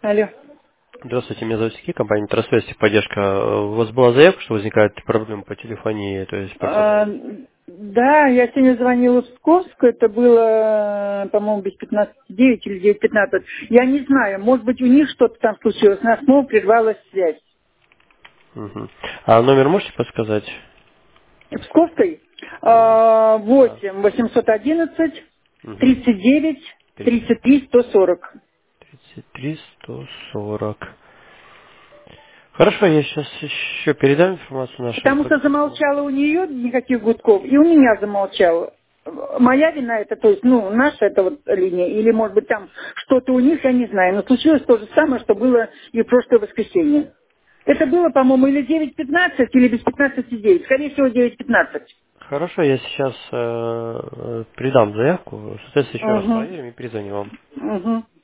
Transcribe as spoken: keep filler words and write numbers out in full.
Алло. Здравствуйте, меня зовут Сергей, компания Трасвести, поддержка. У вас была заявка, что возникают проблемы по телефонии, то есть по А, сотовому? да, я сегодня звонила в Псковскую, это было, по-моему, без пятнадцати девять или девять пятнадцать. Я не знаю, может быть, у них что-то там случилось, на снова прервалась связь. Мгм. А номер можете подсказать? В Псковской Э, а, Да. восемь восемьсот одиннадцать Угу. тридцать девять тридцать тридцать три сто сорок. три сто сорок. Хорошо, я сейчас еще передам информацию нашему Потому что сотруднику. замолчала у нее никаких гудков, и у меня замолчало. Моя вина это, то есть, ну, наша это вот линия, или, может быть, там что-то у них, я не знаю. Но случилось то же самое, что было и в прошлое воскресенье. Это было, по-моему, или девять пятнадцать, или без пятнадцати девять. Скорее всего, девять пятнадцать. Хорошо, я сейчас э, э, передам заявку, соответственно, еще раз Угу. проверим и перезвоню вам. Угу.